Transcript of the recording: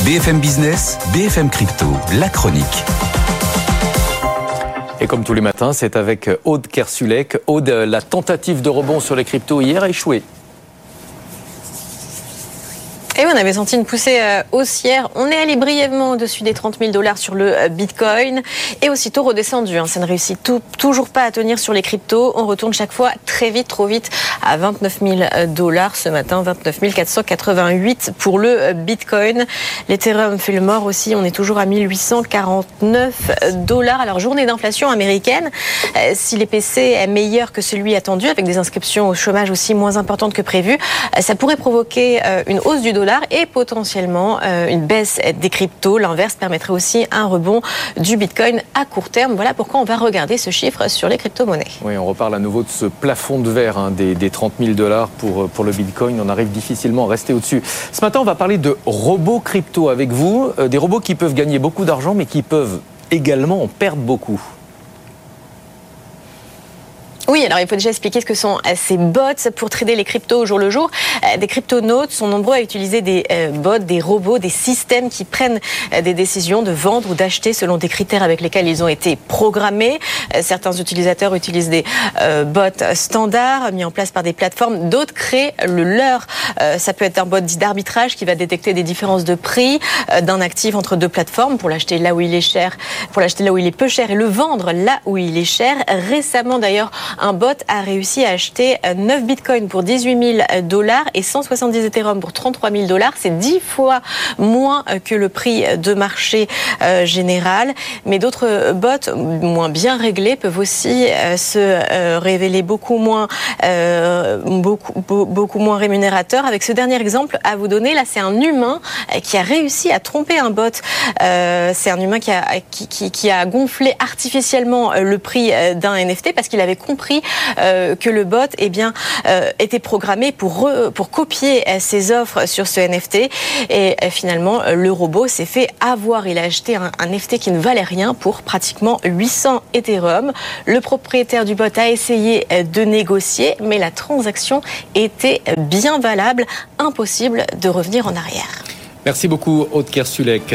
BFM Business, BFM Crypto, la chronique. Et comme tous les matins, c'est avec Aude Kersulek. Aude, la tentative de rebond sur les cryptos hier a échoué. Et on avait senti une poussée haussière. On est allé brièvement au-dessus des $30 000 sur le Bitcoin et aussitôt redescendu. Ça ne réussit toujours pas à tenir sur les cryptos. On retourne chaque fois très vite, trop vite à $29 000 ce matin, 29 488 pour le Bitcoin. L'Ethereum fait le mort aussi. On est toujours à $1 849. Alors, journée d'inflation américaine. Si les PC est meilleur que celui attendu, avec des inscriptions au chômage aussi moins importantes que prévu, ça pourrait provoquer une hausse du dollar et potentiellement une baisse des cryptos. L'inverse permettrait aussi un rebond du Bitcoin à court terme. Voilà pourquoi on va regarder ce chiffre sur les crypto-monnaies. Oui, on reparle à nouveau de ce plafond de verre des $30 000 pour le Bitcoin. On arrive difficilement à rester au-dessus. Ce matin, on va parler de robots crypto avec vous. Des robots qui peuvent gagner beaucoup d'argent, mais qui peuvent également en perdre beaucoup. Oui, alors il faut déjà expliquer ce que sont ces bots pour trader les cryptos au jour le jour. Des cryptonautes sont nombreux à utiliser des bots, des robots, des systèmes qui prennent des décisions de vendre ou d'acheter selon des critères avec lesquels ils ont été programmés. Certains utilisateurs utilisent des bots standards mis en place par des plateformes. D'autres créent le leur. Ça peut être un bot dit d'arbitrage qui va détecter des différences de prix d'un actif entre deux plateformes pour l'acheter là où il est cher, pour l'acheter là où il est peu cher et le vendre là où il est cher. Récemment d'ailleurs, un bot a réussi à acheter 9 bitcoins pour $18 000 et 170 Ethereum pour $33 000. C'est 10 fois moins que le prix de marché général. Mais d'autres bots moins bien réglés peuvent aussi se révéler beaucoup moins rémunérateurs. Avec ce dernier exemple à vous donner, là c'est un humain qui a réussi à tromper un bot. C'est un humain qui a gonflé artificiellement le prix d'un NFT parce qu'il avait compris que le bot était programmé pour copier ses offres sur ce NFT et finalement le robot s'est fait avoir. Il a acheté un NFT qui ne valait rien pour pratiquement 800 Ethereum. Le propriétaire du bot a essayé de négocier, mais la transaction était bien valable, impossible de revenir en arrière. Merci beaucoup Aude Kersulek.